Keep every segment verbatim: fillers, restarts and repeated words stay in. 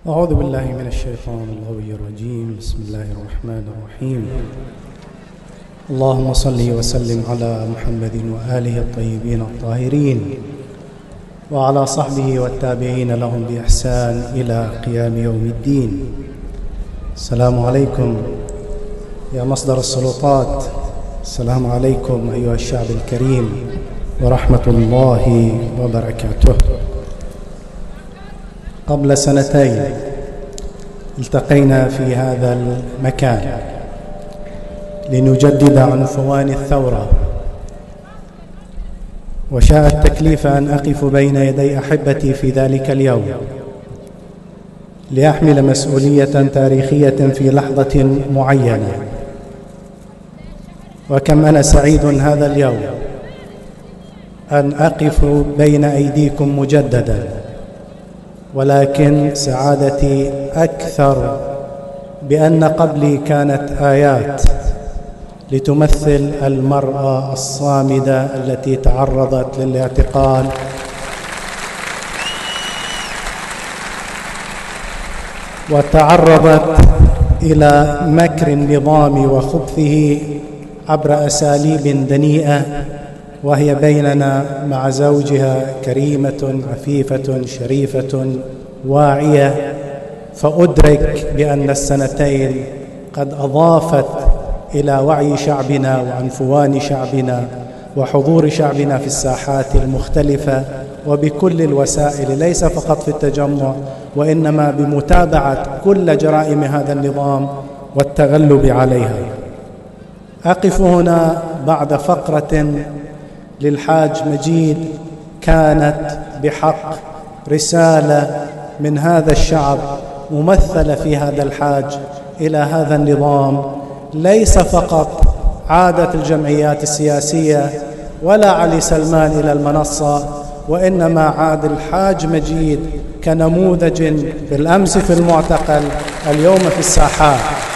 أعوذ بالله من الشيطان الغوي الرجيم. بسم الله الرحمن الرحيم. اللهم صل وسلم على محمد وآله الطيبين الطاهرين وعلى صحبه والتابعين لهم بإحسان إلى قيام يوم الدين. السلام عليكم يا مصدر السلطات، السلام عليكم أيها الشعب الكريم ورحمة الله وبركاته. قبل سنتين التقينا في هذا المكان لنجدد عنفوان الثورة، وشاء التكليف أن أقف بين يدي أحبتي في ذلك اليوم لأحمل مسؤولية تاريخية في لحظة معينة. وكم أنا سعيد هذا اليوم أن أقف بين أيديكم مجدداً، ولكن سعادتي أكثر بأن قبلي كانت آيات لتمثل المرأة الصامدة التي تعرضت للاعتقال وتعرضت إلى مكر النظام وخبثه عبر أساليب دنيئة، وهي بيننا مع زوجها كريمة عفيفة شريفة واعية. فأدرك بأن السنتين قد أضافت إلى وعي شعبنا وعنفوان شعبنا وحضور شعبنا في الساحات المختلفة وبكل الوسائل، ليس فقط في التجمع وإنما بمتابعة كل جرائم هذا النظام والتغلب عليها. أقف هنا بعد فقرة للحاج مجيد كانت بحق رسالة من هذا الشعب ممثلة في هذا الحاج إلى هذا النظام، ليس فقط عادة الجمعيات السياسية ولا علي سلمان إلى المنصة، وإنما عاد الحاج مجيد كنموذج بالأمس في المعتقل، اليوم في الساحات.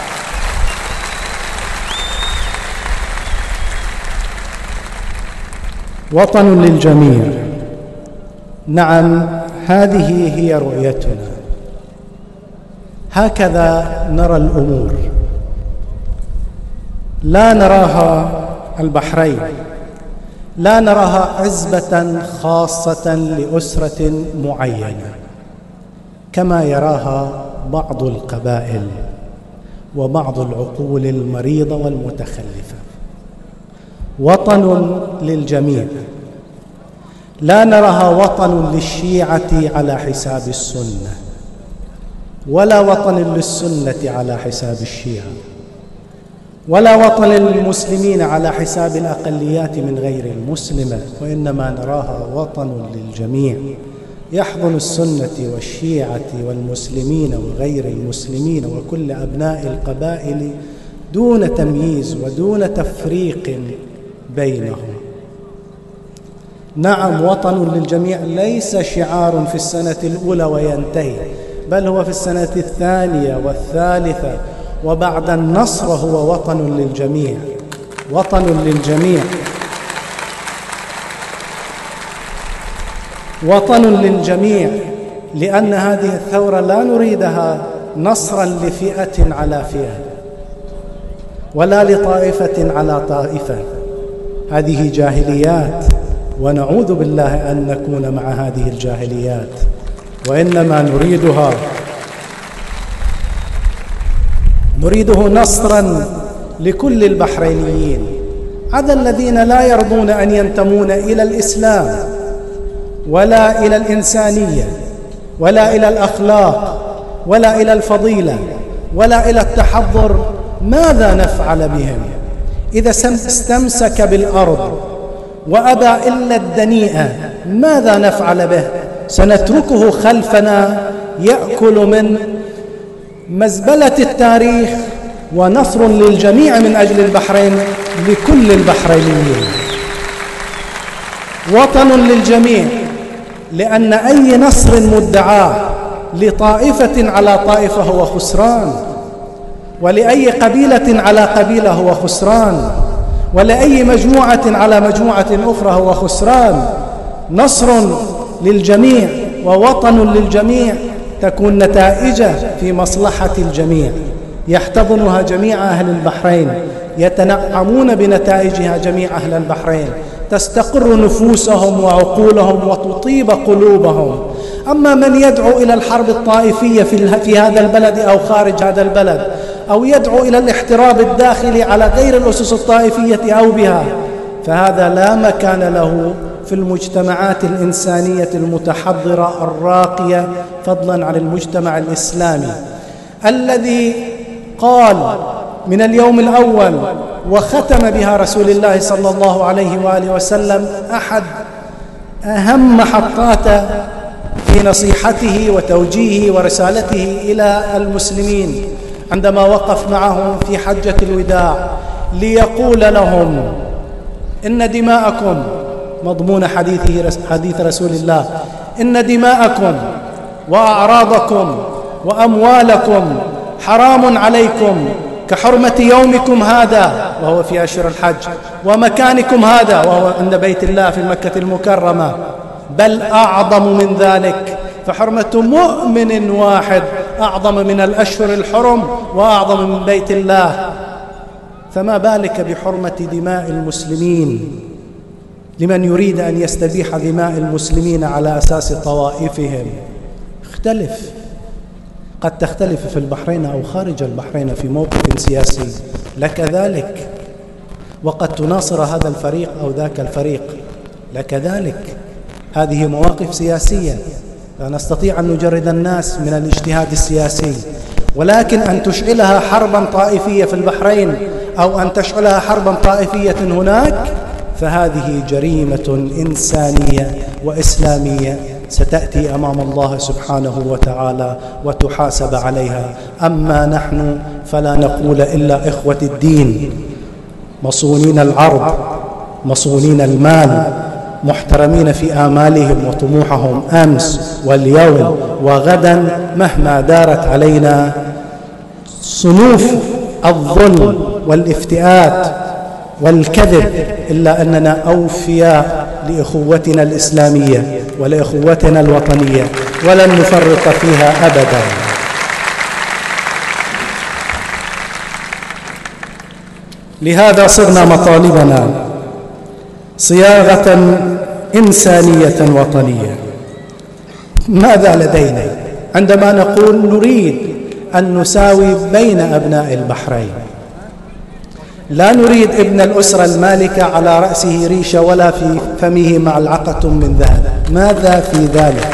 وطن للجميع، نعم هذه هي رؤيتنا، هكذا نرى الأمور. لا نراها البحرين، لا نراها عزبة خاصة لأسرة معينة كما يراها بعض القبائل وبعض العقول المريضة والمتخلفة. وطن للجميع، لا نراها وطن للشيعة على حساب السنة، ولا وطن للسنة على حساب الشيعة، ولا وطن للمسلمين على حساب الأقليات من غير المسلمة، وإنما نراها وطن للجميع يحضن السنة والشيعة والمسلمين وغير المسلمين وكل أبناء القبائل دون تمييز ودون تفريق بينهم. نعم وطن للجميع ليس شعار في السنة الأولى وينتهي، بل هو في السنة الثانية والثالثة وبعد النصر هو وطن للجميع، وطن للجميع، وطن للجميع، لأن هذه الثورة لا نريدها نصرا لفئة على فئة ولا لطائفة على طائفة، هذه جاهليات ونعوذ بالله أن نكون مع هذه الجاهليات، وإنما نريدها نريده نصرا لكل البحرينيين، عدا الذين لا يرضون أن ينتمون إلى الإسلام ولا إلى الإنسانية ولا إلى الأخلاق ولا إلى الفضيلة ولا إلى التحضر. ماذا نفعل بهم إذا استمسك بالأرض وأبى إلا الدنيئة؟ ماذا نفعل به؟ سنتركه خلفنا يأكل من مزبلة التاريخ. ونصر للجميع من أجل البحرين لكل البحرينيين، وطن للجميع، لأن أي نصر مدعى لطائفة على طائفة هو خسران، ولأي قبيلة على قبيلة هو خسران، ولأي مجموعة على مجموعة أخرى هو خسران. نصر للجميع ووطن للجميع تكون نتائجه في مصلحة الجميع، يحتضنها جميع أهل البحرين، يتنعمون بنتائجها جميع أهل البحرين، تستقر نفوسهم وعقولهم وتطيب قلوبهم. أما من يدعو إلى الحرب الطائفية في هذا البلد أو خارج هذا البلد، أو يدعو إلى الاحتراب الداخلي على غير الأسس الطائفية أو بها، فهذا لا مكان له في المجتمعات الإنسانية المتحضرة الراقية، فضلا عن المجتمع الإسلامي الذي قال من اليوم الأول وختم بها رسول الله صلى الله عليه وآله وسلم أحد أهم محطات في نصيحته وتوجيهه ورسالته إلى المسلمين عندما وقف معهم في حجة الوداع ليقول لهم إن دماءكم، مضمون حديثه حديث رسول الله، إن دماءكم وأعراضكم وأموالكم حرام عليكم كحرمة يومكم هذا وهو في أشهر الحج، ومكانكم هذا وهو عند بيت الله في مكة المكرمة، بل أعظم من ذلك، فحرمة مؤمن واحد أعظم من الأشهر الحرم وأعظم من بيت الله، فما بالك بحرمة دماء المسلمين لمن يريد أن يستبيح دماء المسلمين على أساس طوائفهم. اختلف، قد تختلف في البحرين أو خارج البحرين في موقف سياسي لك ذلك، وقد تناصر هذا الفريق أو ذاك الفريق لك ذلك. هذه مواقف سياسية، لا نستطيع أن نجرد الناس من الاجتهاد السياسي، ولكن أن تشعلها حربا طائفية في البحرين أو أن تشعلها حربا طائفية هناك، فهذه جريمة إنسانية وإسلامية ستأتي أمام الله سبحانه وتعالى وتحاسب عليها. أما نحن فلا نقول إلا إخوة الدين، مصونين العرض، مصونين المال، محترمين في آمالهم وطموحهم أمس واليوم وغدا، مهما دارت علينا صنوف الظلم والافتئات والكذب، إلا أننا أوفياء لإخوتنا الإسلامية ولإخوتنا الوطنية، ولن نفرط فيها أبدا. لهذا صرنا مطالبنا صياغة إنسانية وطنية. ماذا لدينا عندما نقول نريد أن نساوي بين أبناء البحرين؟ لا نريد ابن الأسرة المالكة على رأسه ريشة ولا في فمه معلقة من ذهب. ماذا في ذلك؟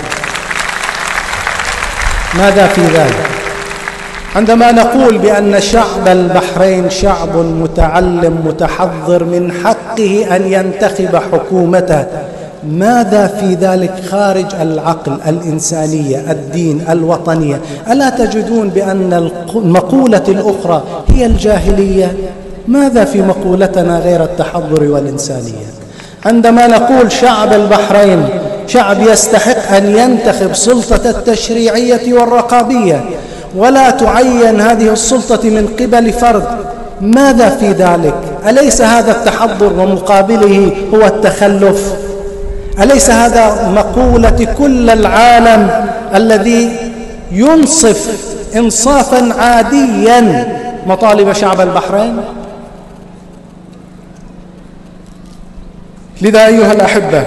ماذا في ذلك؟ عندما نقول بأن شعب البحرين شعب متعلم متحضر من حقه أن ينتخب حكومته، ماذا في ذلك خارج العقل، الإنسانية، الدين، الوطنية؟ ألا تجدون بأن المقولة الأخرى هي الجاهلية؟ ماذا في مقولتنا غير التحضر والإنسانية؟ عندما نقول شعب البحرين شعب يستحق أن ينتخب سلطة التشريعية والرقابية ولا تعين هذه السلطة من قبل فرد، ماذا في ذلك؟ أليس هذا التحضر ومقابله هو التخلف؟ أليس هذا مقولة كل العالم الذي ينصف إنصافا عاديا مطالب شعب البحرين؟ لذا أيها الأحبة،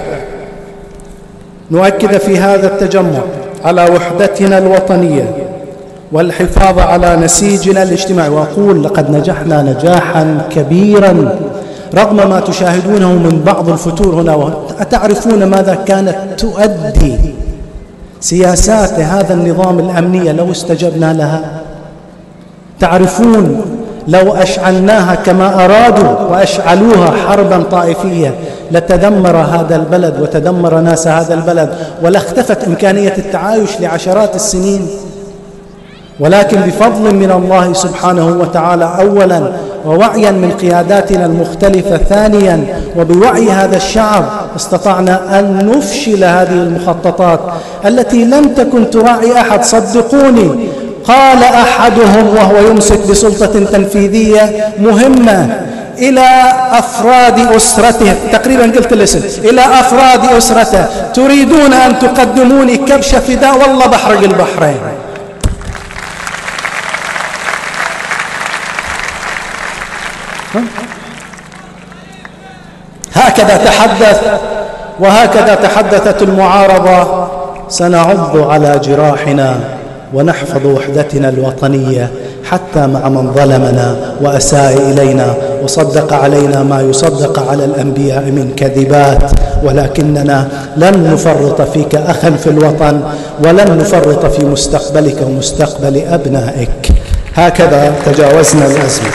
نؤكد في هذا التجمع على وحدتنا الوطنية والحفاظ على نسيجنا الاجتماعي، وأقول لقد نجحنا نجاحا كبيرا رغم ما تشاهدونه من بعض الفتور هنا. أتعرفون ماذا كانت تؤدي سياسات هذا النظام الأمنية لو استجبنا لها؟ تعرفون لو أشعلناها كما أرادوا وأشعلوها حربا طائفية لتدمر هذا البلد وتدمر ناس هذا البلد ولاختفت إمكانية التعايش لعشرات السنين. ولكن بفضل من الله سبحانه وتعالى أولا، ووعيا من قياداتنا المختلفة ثانيا، وبوعي هذا الشعب، استطعنا أن نفشل هذه المخططات التي لم تكن تراعي أحد. صدقوني، قال أحدهم وهو يمسك بسلطة تنفيذية مهمة، إلى أفراد أسرته، تقريبا قلت الاسم، إلى أفراد أسرته: تريدون أن تقدموا لي كبش فداء؟ والله بحرق البحرين. هكذا تحدث وهكذا تحدثت المعارضة: سنعض على جراحنا ونحفظ وحدتنا الوطنية حتى مع من ظلمنا وأساء إلينا وصدق علينا ما يصدق على الأنبياء من كذبات، ولكننا لن نفرط فيك أخا في الوطن، ولن نفرط في مستقبلك ومستقبل أبنائك. هكذا تجاوزنا الأزمة.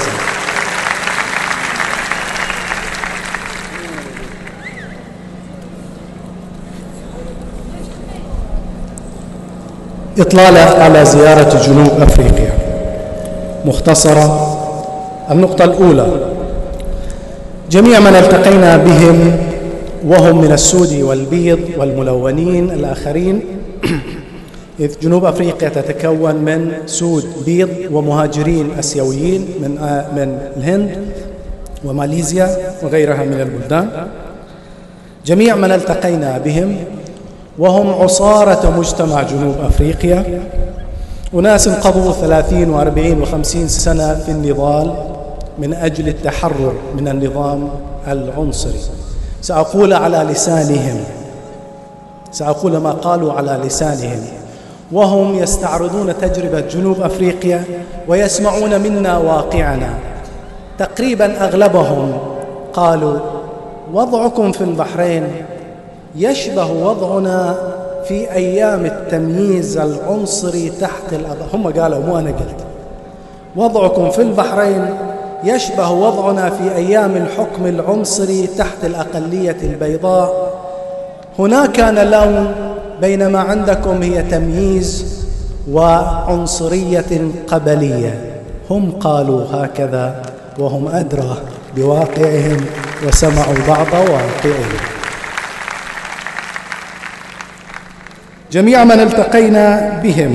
إطلالة على زيارة جنوب أفريقيا مختصرة. النقطة الأولى: جميع من التقينا بهم وهم من السود والبيض والملونين الآخرين، إذ جنوب أفريقيا تتكون من سود بيض ومهاجرين آسيويين من من الهند وماليزيا وغيرها من البلدان. جميع من التقينا بهم وهم عصارة مجتمع جنوب أفريقيا، أناس قضوا ثلاثين وأربعين وخمسين سنة في النضال من أجل التحرر من النظام العنصري. سأقول على لسانهم، سأقول ما قالوا على لسانهم وهم يستعرضون تجربة جنوب أفريقيا ويسمعون منا واقعنا. تقريبا أغلبهم قالوا: وضعكم في البحرين يشبه وضعنا في أيام التمييز العنصري تحت الأضواء. هم قالوا، مو أنا قلت. وضعكم في البحرين يشبه وضعنا في أيام الحكم العنصري تحت الأقلية البيضاء. هناك كان لون، بينما عندكم هي تمييز وعنصرية قبلية. هم قالوا هكذا وهم أدرى بواقعهم وسمعوا بعض واقعهم. جميع من التقينا بهم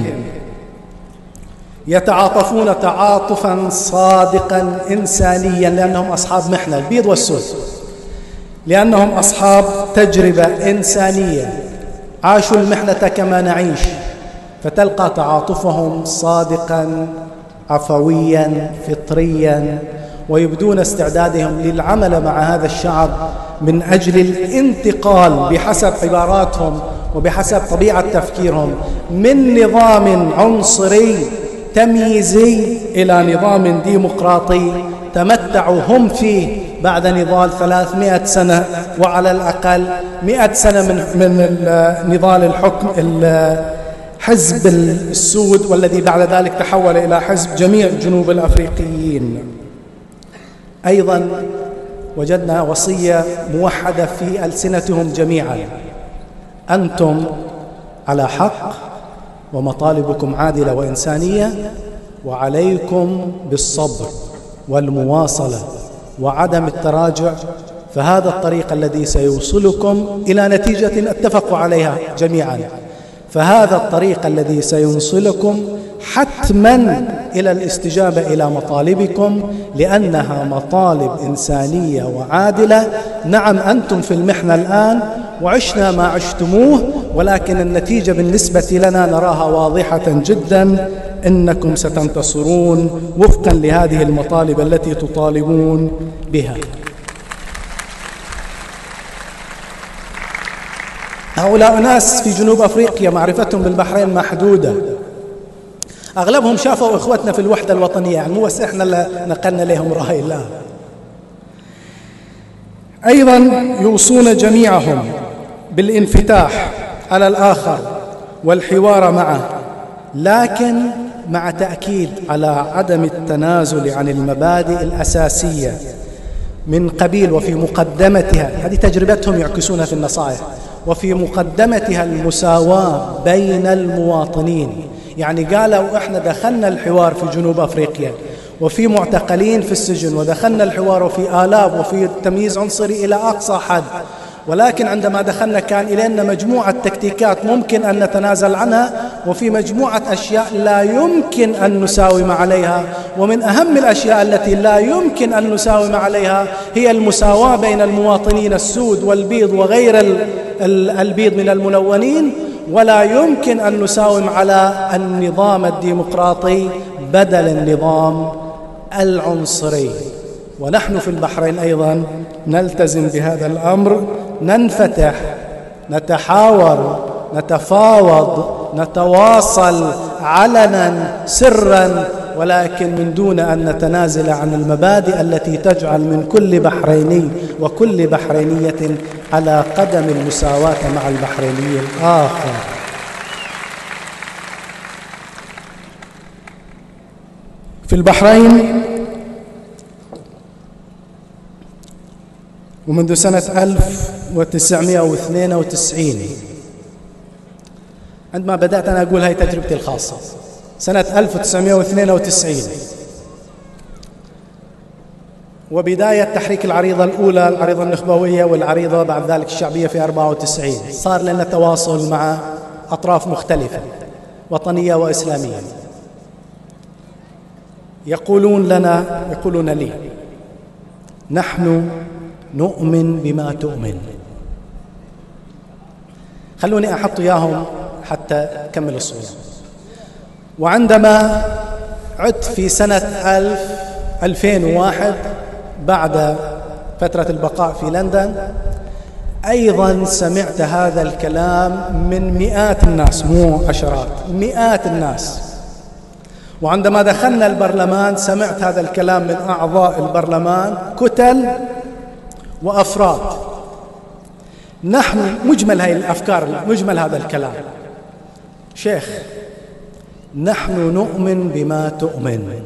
يتعاطفون تعاطفا صادقا إنسانيا، لأنهم أصحاب محنة، البيض والسود، لأنهم أصحاب تجربة إنسانية، عاشوا المحنة كما نعيش، فتلقى تعاطفهم صادقا عفويا فطريا، ويبدون استعدادهم للعمل مع هذا الشعب من أجل الانتقال بحسب عباراتهم وبحسب طبيعة تفكيرهم من نظام عنصري تمييزي إلى نظام ديمقراطي تمتعوا هم فيه بعد نضال ثلاثمائة سنة، وعلى الأقل مئة سنة من من نضال الحكم حزب السود، والذي بعد ذلك تحول إلى حزب جميع جنوب الأفريقيين. أيضا وجدنا وصية موحدة في ألسنتهم جميعا: أنتم على حق ومطالبكم عادلة وإنسانية، وعليكم بالصبر والمواصلة وعدم التراجع، فهذا الطريق الذي سيوصلكم إلى نتيجة اتفقوا عليها جميعا، فهذا الطريق الذي سيوصلكم حتما إلى الاستجابة إلى مطالبكم، لأنها مطالب إنسانية وعادلة. نعم أنتم في المحنة الآن وعشنا ما عشتموه، ولكن النتيجة بالنسبة لنا نراها واضحة جدا: إنكم ستنتصرون وفقا لهذه المطالب التي تطالبون بها. هؤلاء ناس في جنوب أفريقيا معرفتهم بالبحرين محدودة، أغلبهم شافوا إخوتنا في الوحدة الوطنية، يعني مو بس إحنا اللي نقلنا لهم رأي الله. أيضا يوصون جميعهم بالانفتاح على الآخر والحوار معه، لكن مع تأكيد على عدم التنازل عن المبادئ الأساسية من قبيل وفي مقدمتها، هذه تجربتهم يعكسونها في النصائح، وفي مقدمتها المساواة بين المواطنين. يعني قالوا إحنا دخلنا الحوار في جنوب أفريقيا وفي معتقلين في السجن، ودخلنا الحوار وفي آلاف وفي تمييز عنصري إلى أقصى حد، ولكن عندما دخلنا كان إلينا مجموعة تكتيكات ممكن أن نتنازل عنها، وفي مجموعة أشياء لا يمكن أن نساوم عليها. ومن أهم الأشياء التي لا يمكن أن نساوم عليها هي المساواة بين المواطنين السود والبيض وغير البيض من الملونين، ولا يمكن أن نساوم على النظام الديمقراطي بدل النظام العنصري. ونحن في البحرين أيضا نلتزم بهذا الأمر، ننفتح، نتحاور، نتفاوض، نتواصل علنا سرا، ولكن من دون أن نتنازل عن المبادئ التي تجعل من كل بحريني وكل بحرينية على قدم المساواة مع البحريني الآخر. في البحرين ومنذ سنة ألف وتسعمائة واثنين وتسعين، عندما بدأت أنا أقول هاي تجربتي الخاصة، سنة ألف وتسعمائة واثنين وتسعين وبداية تحريك العريضة الأولى، العريضة النخبوية، والعريضة بعد ذلك الشعبية في أربعة وتسعين، صار لنا تواصل مع أطراف مختلفة وطنية وإسلامية. يقولون لنا، يقولون لي: نحن نؤمن بما تؤمن. خلوني أحط إياهم حتى أكمل الصورة. وعندما عدت في سنة ألف ألفين وواحد بعد فترة البقاء في لندن، أيضا سمعت هذا الكلام من مئات الناس، مو عشرات، مئات الناس. وعندما دخلنا البرلمان سمعت هذا الكلام من أعضاء البرلمان، كتل وأفراد. نحن مجمل هذه الأفكار، مجمل هذا الكلام: شيخ، نحن نؤمن بما تؤمن،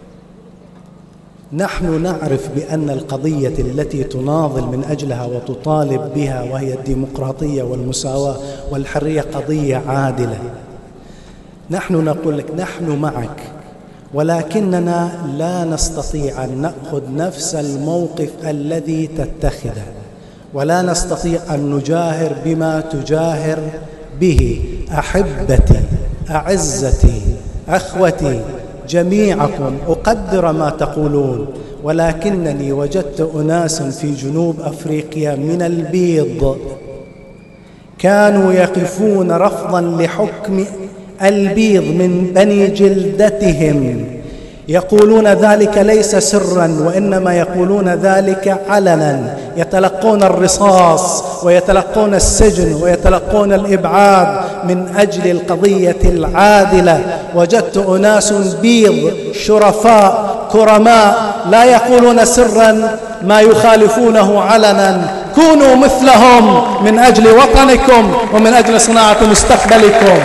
نحن نعرف بأن القضية التي تناضل من أجلها وتطالب بها وهي الديمقراطية والمساواة والحرية قضية عادلة. نحن نقول لك نحن معك، ولكننا لا نستطيع أن نأخذ نفس الموقف الذي تتخذه، ولا نستطيع أن نجاهر بما تجاهر به. أحبتي، أعزتي، أخوتي، جميعكم أقدر ما تقولون، ولكنني وجدت أناس في جنوب أفريقيا من البيض كانوا يقفون رفضا لحكم البيض من بني جلدتهم، يقولون ذلك ليس سرا وإنما يقولون ذلك علنا، يتلقون الرصاص ويتلقون السجن ويتلقون الإبعاد من أجل القضية العادلة. وجدت أناس بيض شرفاء كرماء لا يقولون سرا ما يخالفونه علنا. كونوا مثلهم من أجل وطنكم ومن أجل صناعة مستقبلكم.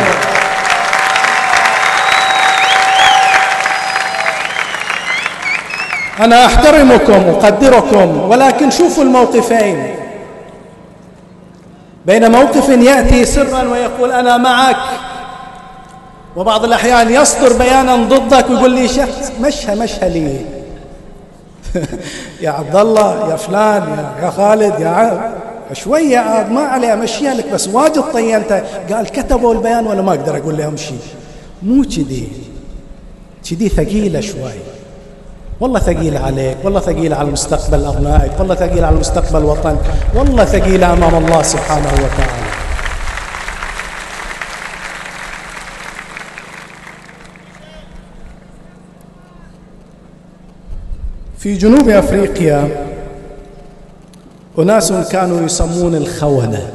أنا أحترمكم وأقدركم، ولكن شوفوا الموقفين، بين موقف يأتي سرا ويقول أنا معك، وبعض الأحيان يصدر بيانا ضدك ويقول لي شخص مشها مشها لي يا عبد الله، يا فلان، يا, يا خالد، يا عاد شوية عاد ما عليه أمشيها لك، بس واجد طينته. قال كتبوا البيان ولا ما أقدر أقول لهم شيء. مو كذي، كذي ثقيلة شوي، والله ثقيلة عليك، والله ثقيلة على مستقبل أبنائك، والله ثقيلة على مستقبل وطنك، والله ثقيلة أمام الله سبحانه وتعالى. في جنوب أفريقيا أناس كانوا يسمون الخونة،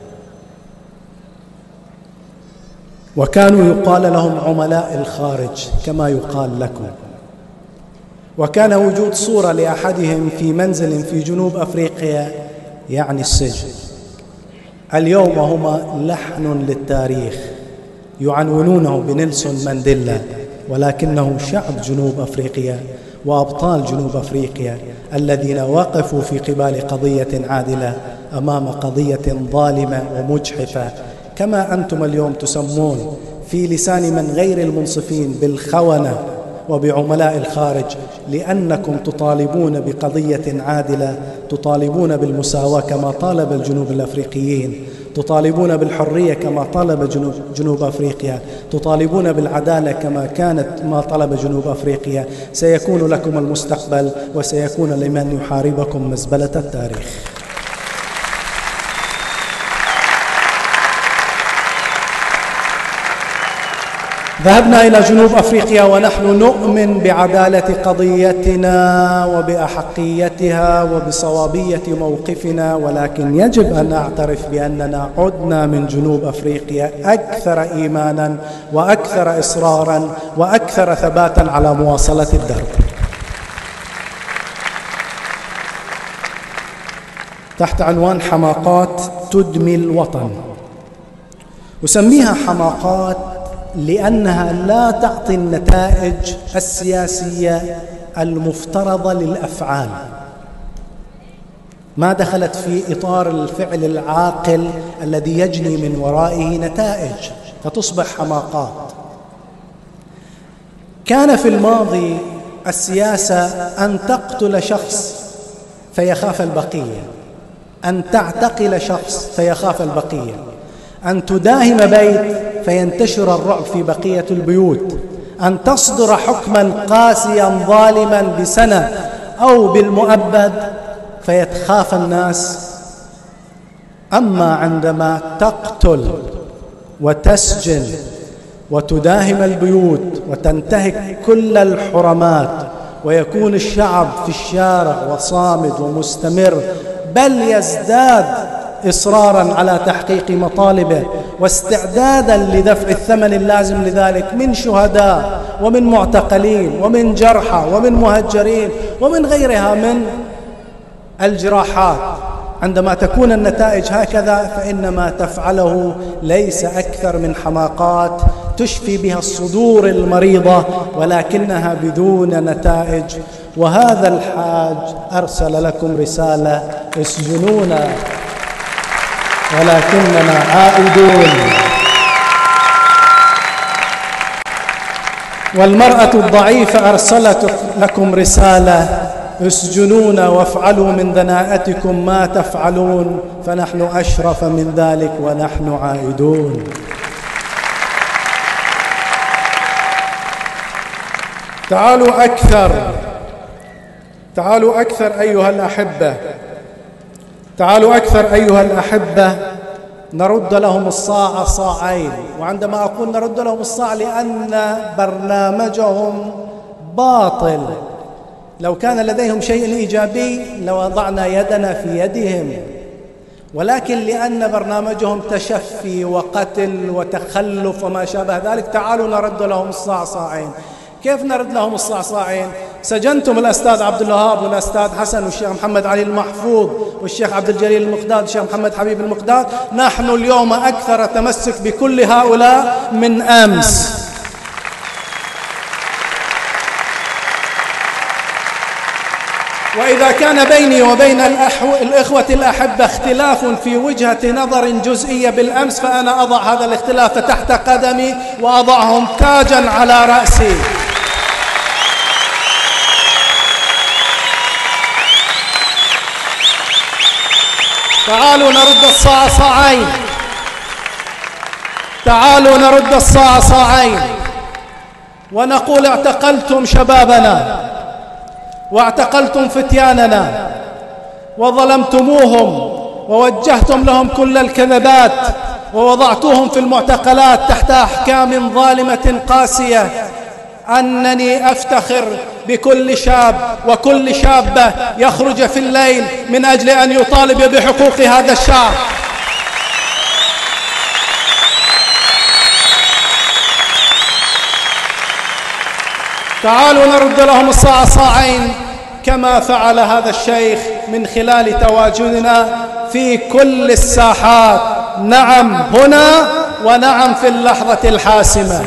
وكانوا يقال لهم عملاء الخارج كما يقال لكم. وكان وجود صورة لأحدهم في منزل في جنوب أفريقيا يعني السجن. اليوم هم لحن للتاريخ، يعنونونه بنيلسون مانديلا، ولكنه شعب جنوب أفريقيا وأبطال جنوب أفريقيا الذين وقفوا في قبال قضية عادلة أمام قضية ظالمة ومجحفة، كما أنتم اليوم تسمون في لسان من غير المنصفين بالخونة وبعملاء الخارج، لأنكم تطالبون بقضية عادلة، تطالبون بالمساواة كما طالب الجنوب الأفريقيين، تطالبون بالحرية كما طالب جنوب, جنوب أفريقيا، تطالبون بالعدالة كما كانت ما طلب جنوب أفريقيا. سيكون لكم المستقبل، وسيكون لمن يحاربكم مزبلة التاريخ. ذهبنا إلى جنوب أفريقيا ونحن نؤمن بعدالة قضيتنا وبأحقيتها وبصوابية موقفنا، ولكن يجب أن نعترف بأننا عدنا من جنوب أفريقيا أكثر إيمانا وأكثر إصرارا وأكثر ثباتا على مواصلة الدرب. تحت عنوان حماقات تدمي الوطن. أسميها حماقات لأنها لا تعطي النتائج السياسية المفترضة للأفعال، ما دخلت في إطار الفعل العاقل الذي يجني من ورائه نتائج، فتصبح حماقات. كان في الماضي السياسة أن تقتل شخص فيخاف البقية، أن تعتقل شخص فيخاف البقية، أن تداهم بيت فينتشر الرعب في بقية البيوت، أن تصدر حكما قاسيا ظالما بسنة أو بالمؤبد فيتخاف الناس. أما عندما تقتل وتسجن وتداهم البيوت وتنتهك كل الحرمات ويكون الشعب في الشارع وصامد ومستمر، بل يزداد إصراراً على تحقيق مطالبه واستعداداً لدفع الثمن اللازم لذلك من شهداء ومن معتقلين ومن جرحى ومن مهجرين ومن غيرها من الجراحات. عندما تكون النتائج هكذا فإن ما تفعله ليس أكثر من حماقات تشفي بها الصدور المريضة ولكنها بدون نتائج. وهذا الحاج أرسل لكم رسالة: اسجنونا ولكننا عائدون. والمرأة الضعيفة أرسلت لكم رسالة: اسجنونا وافعلوا من دناءتكم ما تفعلون، فنحن أشرف من ذلك ونحن عائدون. تعالوا أكثر، تعالوا أكثر أيها الأحبة، تعالوا أكثر أيها الأحبة، نرد لهم الصاع صاعين. وعندما أقول نرد لهم الصاع لأن برنامجهم باطل. لو كان لديهم شيء إيجابي لوضعنا يدنا في يدهم، ولكن لأن برنامجهم تشفي وقتل وتخلف وما شابه ذلك، تعالوا نرد لهم الصاع صاعين. كيف نرد لهم الصاع صاعين؟ سجنتم الأستاذ عبد الوهاب والأستاذ حسن والشيخ محمد علي المحفوظ والشيخ عبد الجليل المقداد والشيخ محمد حبيب المقداد. نحن اليوم أكثر تمسك بكل هؤلاء من أمس. وإذا كان بيني وبين الإخوة الأحبة اختلاف في وجهة نظر جزئية بالأمس، فأنا أضع هذا الاختلاف تحت قدمي وأضعهم تاجا على رأسي. تعالوا نرد الصاع صاعين، تعالوا نرد الصاع صاعين ونقول: اعتقلتم شبابنا واعتقلتم فتياننا وظلمتموهم ووجهتم لهم كل الكذبات ووضعتوهم في المعتقلات تحت أحكام ظالمة قاسية. أنني أفتخر بكل شاب وكل شابة يخرج في الليل من أجل أن يطالب بحقوق هذا الشعب. تعالوا نرد لهم الصاع صاعين كما فعل هذا الشيخ من خلال تواجدنا في كل الساحات، نعم هنا ونعم في اللحظة الحاسمة.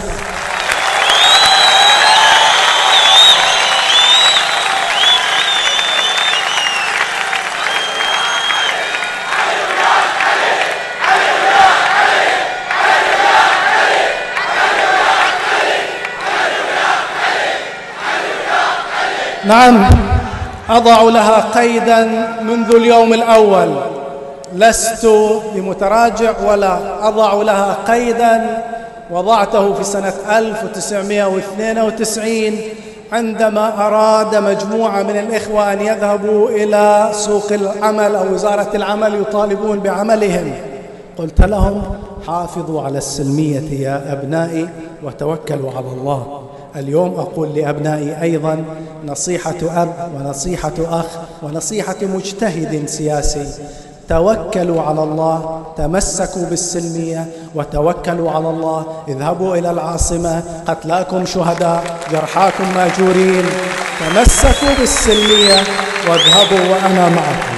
نعم، أضع لها قيدا منذ اليوم الأول، لست بمتراجع ولا أضع لها قيدا. وضعته في سنة ألف وتسعمائة واثنين وتسعين عندما أراد مجموعة من الإخوة أن يذهبوا إلى سوق العمل أو وزارة العمل يطالبون بعملهم، قلت لهم حافظوا على السلمية يا أبنائي وتوكلوا على الله. اليوم أقول لأبنائي أيضا نصيحة أب ونصيحة أخ ونصيحة مجتهد سياسي: توكلوا على الله، تمسكوا بالسلمية وتوكلوا على الله. اذهبوا إلى العاصمة، قتلاكم شهداء، جرحاكم ماجورين، تمسكوا بالسلمية واذهبوا وأنا معكم.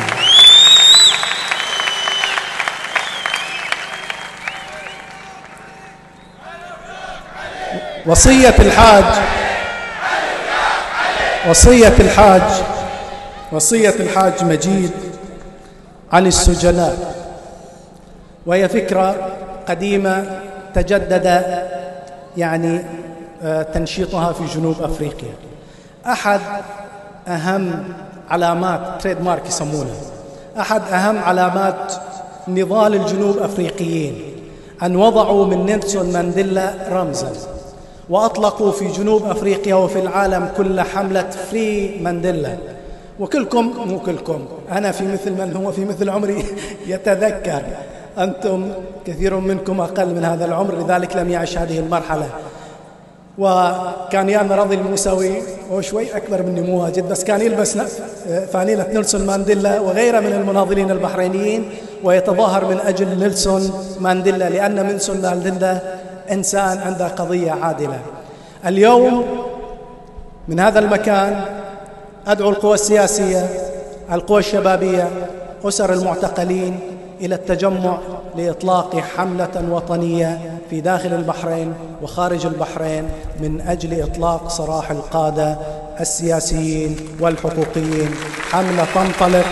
وصية الحاج وصية الحاج وصية الحاج مجيد عن السجناء، وهي فكرة قديمة تجدد يعني تنشيطها في جنوب أفريقيا. أحد أهم علامات تريد مارك يسمونها، أحد أهم علامات نضال الجنوب أفريقيين أن وضعوا من نيلسون مانديلا رمزاً، وأطلقوا في جنوب أفريقيا وفي العالم كل حملة فري مانديلا. وكلكم مو كلكم، أنا في مثل من هو في مثل عمري يتذكر، أنتم كثير منكم أقل من هذا العمر، لذلك لم يعش هذه المرحلة. وكان يانا رضي الموسوي، هو شوي أكبر مني مو واجد، بس كان يلبس فانيلة نيلسون مانديلا وغيره من المناضلين البحرينيين ويتظاهر من أجل نيلسون مانديلا، لأن نيلسون مانديلا إنسان عنده قضية عادلة. اليوم من هذا المكان أدعو القوى السياسية، القوى الشبابية، أسر المعتقلين إلى التجمع لإطلاق حملة وطنية في داخل البحرين وخارج البحرين من أجل إطلاق سراح القادة السياسيين والحقوقيين. حملة تنطلق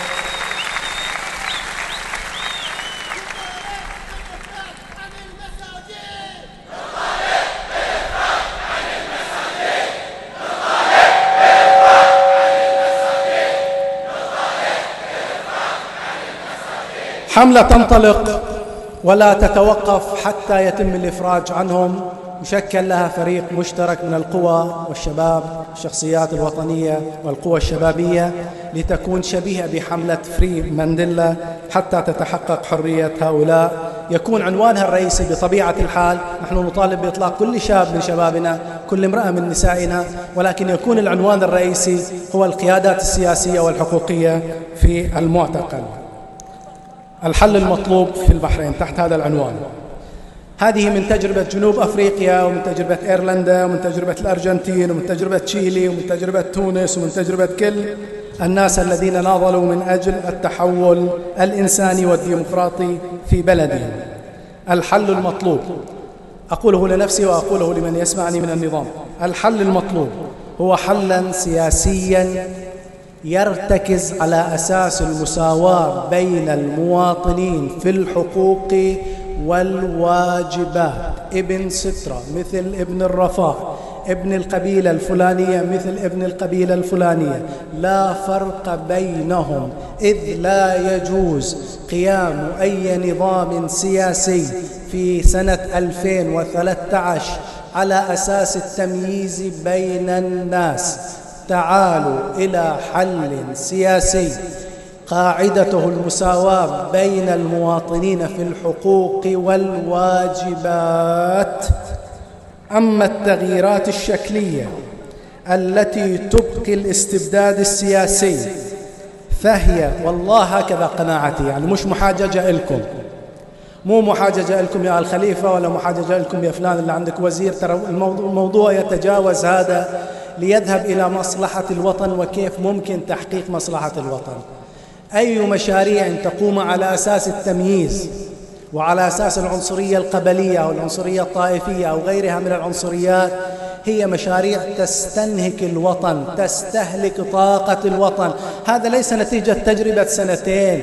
حملة تنطلق ولا تتوقف حتى يتم الإفراج عنهم. يشكل لها فريق مشترك من القوى والشباب، الشخصيات الوطنية والقوى الشبابية، لتكون شبيهة بحملة فري مانديلا حتى تتحقق حرية هؤلاء. يكون عنوانها الرئيسي بطبيعة الحال، نحن نطالب بإطلاق كل شاب من شبابنا، كل امرأة من نسائنا، ولكن يكون العنوان الرئيسي هو القيادات السياسية والحقوقية في المعتقل. الحل المطلوب في البحرين تحت هذا العنوان. هذه من تجربة جنوب أفريقيا ومن تجربة إيرلندا ومن تجربة الأرجنتين ومن تجربة تشيلي ومن تجربة تونس ومن تجربة كل الناس الذين ناضلوا من أجل التحول الإنساني والديمقراطي في بلدهم. الحل المطلوب، أقوله لنفسي وأقوله لمن يسمعني من النظام، الحل المطلوب هو حلا سياسيا يرتكز على أساس المساواة بين المواطنين في الحقوق والواجبات. ابن سترة مثل ابن الرفاه، ابن القبيلة الفلانية مثل ابن القبيلة الفلانية، لا فرق بينهم، إذ لا يجوز قيام أي نظام سياسي في سنة ألفين وثلاثة عشر على أساس التمييز بين الناس. تعالوا إلى حل سياسي قاعدته المساواة بين المواطنين في الحقوق والواجبات. أما التغييرات الشكلية التي تبقي الاستبداد السياسي فهي، والله هكذا قناعتي، يعني مش محاججة لكم، مو محاججة لكم يا الخليفة ولا محاججة لكم يا فلان اللي عندك وزير، ترى الموضوع يتجاوز هذا ليذهب إلى مصلحة الوطن وكيف ممكن تحقيق مصلحة الوطن. أي مشاريع تقوم على أساس التمييز وعلى أساس العنصرية القبلية أو العنصرية الطائفية أو غيرها من العنصريات هي مشاريع تستنهك الوطن، تستهلك طاقة الوطن. هذا ليس نتيجة تجربة سنتين.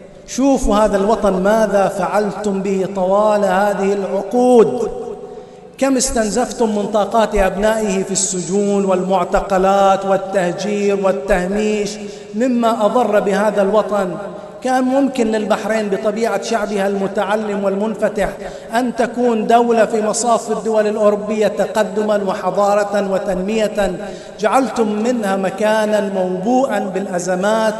شوفوا هذا الوطن ماذا فعلتم به طوال هذه العقود. كم استنزفتم من طاقات أبنائه في السجون والمعتقلات والتهجير والتهميش مما أضر بهذا الوطن. كان ممكن للبحرين بطبيعة شعبها المتعلم والمنفتح أن تكون دولة في مصاف الدول الأوروبية تقدما وحضارة وتنمية، جعلتم منها مكانا موبوءا بالأزمات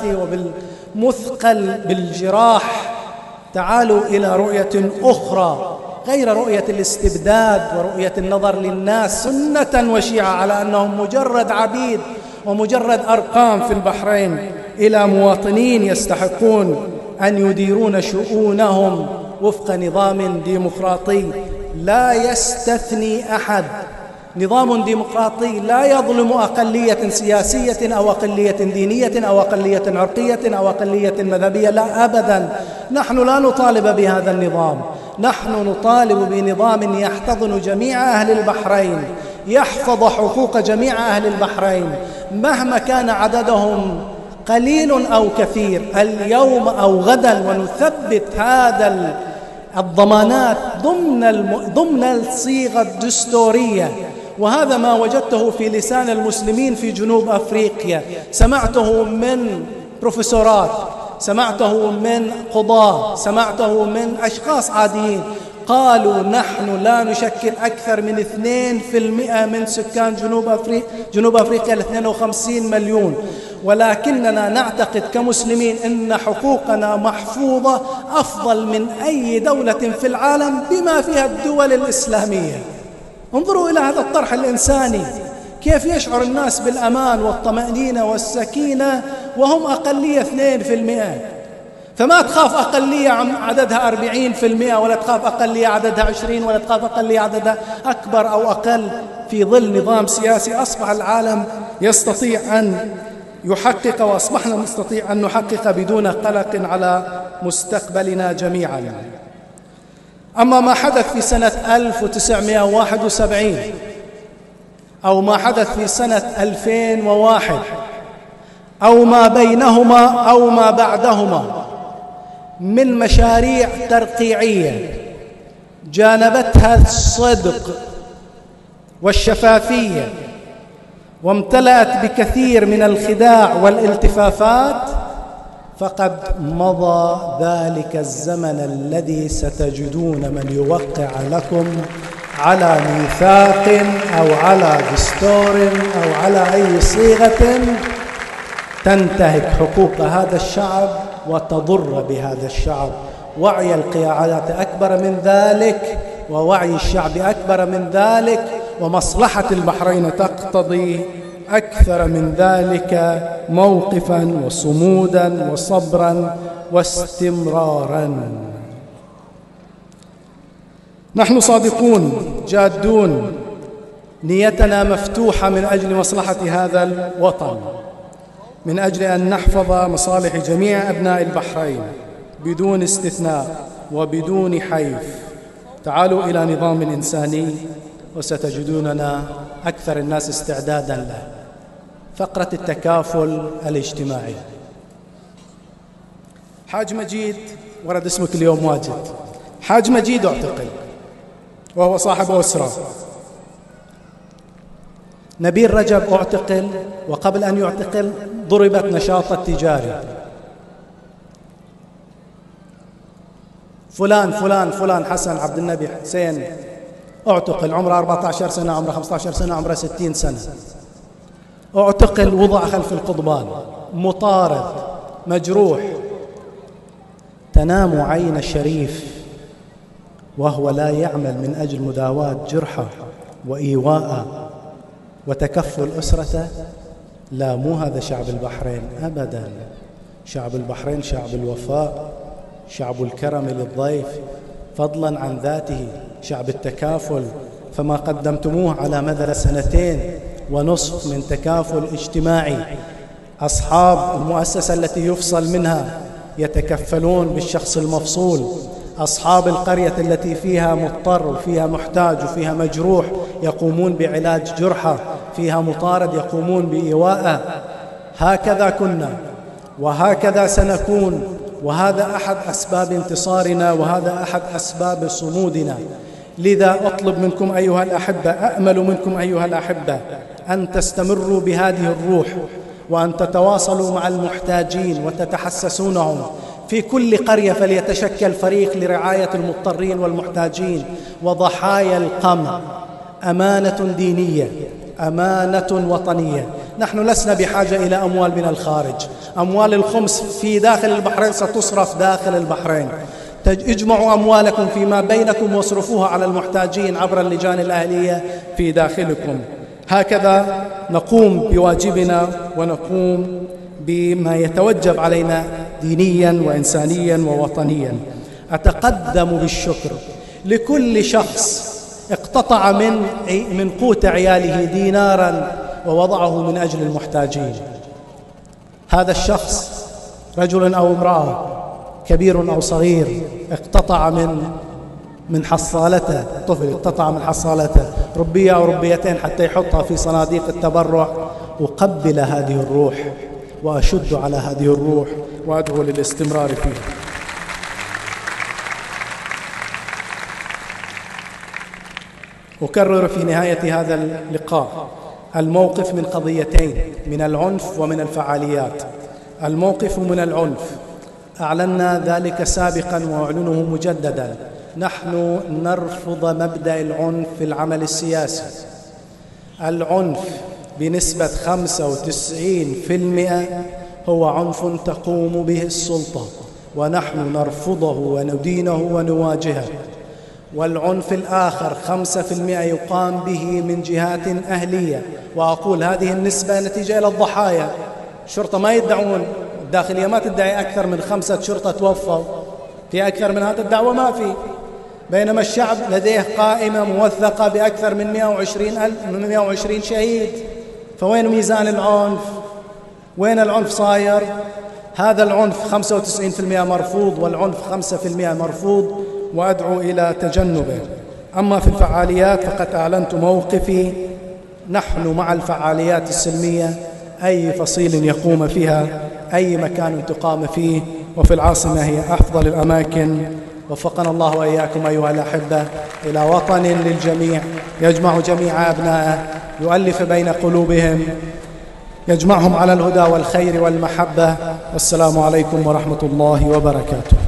وبالمثقل بالجراح. تعالوا إلى رؤية أخرى غير رؤية الاستبداد ورؤية النظر للناس سنة وشيعة على أنهم مجرد عبيد ومجرد أرقام في البحرين، إلى مواطنين يستحقون أن يديرون شؤونهم وفق نظام ديمقراطي لا يستثني أحد. نظام ديمقراطي لا يظلم أقلية سياسية أو أقلية دينية أو أقلية عرقية أو أقلية مذهبية، لا أبدا. نحن لا نطالب بهذا النظام، نحن نطالب بنظام يحتضن جميع أهل البحرين، يحفظ حقوق جميع أهل البحرين مهما كان عددهم قليل أو كثير، اليوم أو غدا، ونثبت هذا الضمانات ضمن الم... ضمن الصيغة الدستورية. وهذا ما وجدته في لسان المسلمين في جنوب أفريقيا، سمعته من بروفيسورات، سمعته من قضاة، سمعته من أشخاص عاديين، قالوا نحن لا نشكل أكثر من اثنين بالمئة من سكان جنوب أفريقيا جنوب أفريقيا الاثنين وخمسين مليون، ولكننا نعتقد كمسلمين أن حقوقنا محفوظة أفضل من أي دولة في العالم بما فيها الدول الإسلامية. انظروا إلى هذا الطرح الإنساني، كيف يشعر الناس بالأمان والطمأنينة والسكينة وهم أقلية اثنين بالمئة. فما تخاف أقلية عددها أربعين بالمئة، ولا تخاف أقلية عددها عشرين، ولا تخاف أقلية عددها أكبر أو أقل، في ظل نظام سياسي أصبح العالم يستطيع أن يحقق، وأصبحنا نستطيع أن نحقق بدون قلق على مستقبلنا جميعا. أما ما حدث في سنة ألف وتسعمائة وواحد وسبعين أو ما حدث في سنة ألفين وواحد أو ما بينهما أو ما بعدهما من مشاريع ترقيعية جانبتها الصدق والشفافية وامتلأت بكثير من الخداع والالتفافات، فقد مضى ذلك الزمن الذي ستجدون من يوقع لكم على ميثاق أو على دستور أو على أي صيغة تنتهك حقوق هذا الشعب وتضر بهذا الشعب. وعي القيادات أكبر من ذلك، ووعي الشعب أكبر من ذلك، ومصلحة البحرين تقتضي أكثر من ذلك موقفا وصمودا وصبرا واستمرارا. نحن صادقون جادون، نيتنا مفتوحة من أجل مصلحة هذا الوطن، من أجل أن نحفظ مصالح جميع أبناء البحرين بدون استثناء وبدون حيف. تعالوا إلى نظام إنساني وستجدوننا أكثر الناس استعدادا له. فقرة التكافل الاجتماعي. حاج مجيد، ورد اسمك اليوم واجد، حاج مجيد اعتقل وهو صاحب أسرة. نبيل رجب اعتقل، وقبل أن يعتقل ضربت نشاطه التجاري. فلان فلان فلان حسن عبد النبي حسين اعتقل، عمره أربعة عشر سنة، عمره خمسة عشر سنة، عمره ستين سنة، اعتقل، وضع خلف القضبان، مطارد، مجروح. تنام عين الشريف وهو لا يعمل من أجل مداواة جرحه وإيواءه وتكفل أسرته. لا، مو هذا شعب البحرين أبدا. شعب البحرين شعب الوفاء، شعب الكرم للضيف، فضلا عن ذاته شعب التكافل. فما قدمتموه على مدى سنتين ونصف من تكافل اجتماعي، أصحاب المؤسسة التي يفصل منها يتكفلون بالشخص المفصول، أصحاب القرية التي فيها مضطر وفيها محتاج وفيها مجروح يقومون بعلاج جرحه، فيها مطارد يقومون بإيواءه. هكذا كنا وهكذا سنكون، وهذا أحد أسباب انتصارنا، وهذا أحد أسباب صمودنا. لذا أطلب منكم أيها الأحبة، أأمل منكم أيها الأحبة أن تستمروا بهذه الروح، وأن تتواصلوا مع المحتاجين وتتحسسونهم. في كل قرية فليتشكل فريق لرعاية المضطرين والمحتاجين وضحايا القمع. أمانة دينية، أمانة وطنية. نحن لسنا بحاجة إلى أموال من الخارج. أموال الخمس في داخل البحرين ستصرف داخل البحرين. اجمعوا أموالكم فيما بينكم واصرفوها على المحتاجين عبر اللجان الأهلية في داخلكم. هكذا نقوم بواجبنا ونقوم بما يتوجب علينا دينيا وإنسانيا ووطنيا. أتقدم بالشكر لكل شخص اقتطع من من قوت عياله دينارا ووضعه من أجل المحتاجين. هذا الشخص رجل أو امرأة، كبير أو صغير، اقتطع من من حصالته، طفل اقتطع من حصالته ربية أو ربيتين حتى يحطها في صناديق التبرع. أقبل هذه الروح وأشد على هذه الروح وأدعو للاستمرار فيها. أكرر في نهاية هذا اللقاء الموقف من قضيتين، من العنف ومن الفعاليات. الموقف من العنف أعلنا ذلك سابقا وأعلنه مجددا. نحن نرفض مبدأ العنف في العمل السياسي. العنف بنسبة خمسة وتسعين بالمئة هو عنف تقوم به السلطة، ونحن نرفضه وندينه ونواجهه. والعنف الآخر خمسة بالمئة يقام به من جهات أهلية، وأقول هذه النسبة نتيجة إلى الضحايا. الشرطة ما يدعون، الداخلية ما تدعي أكثر من خمسة شرطة توفوا، في أكثر من هذا الدعوة ما في. بينما الشعب لديه قائمة موثقة بأكثر من مئة وعشرين ألف من مئة وعشرين شهيد. فوين ميزان العنف؟ وين العنف صاير؟ هذا العنف خمسة وتسعين بالمئة مرفوض، والعنف خمسة بالمئة مرفوض، وأدعو إلى تجنبه. أما في الفعاليات فقد أعلنت موقفي. نحن مع الفعاليات السلمية، أي فصيل يقوم فيها، أي مكان تقام فيه، وفي العاصمة هي أفضل الأماكن. وفقنا الله وإياكم أيها الأحبة إلى وطن للجميع يجمع جميع أبنائه، يؤلف بين قلوبهم، يجمعهم على الهدى والخير والمحبة. والسلام عليكم ورحمة الله وبركاته.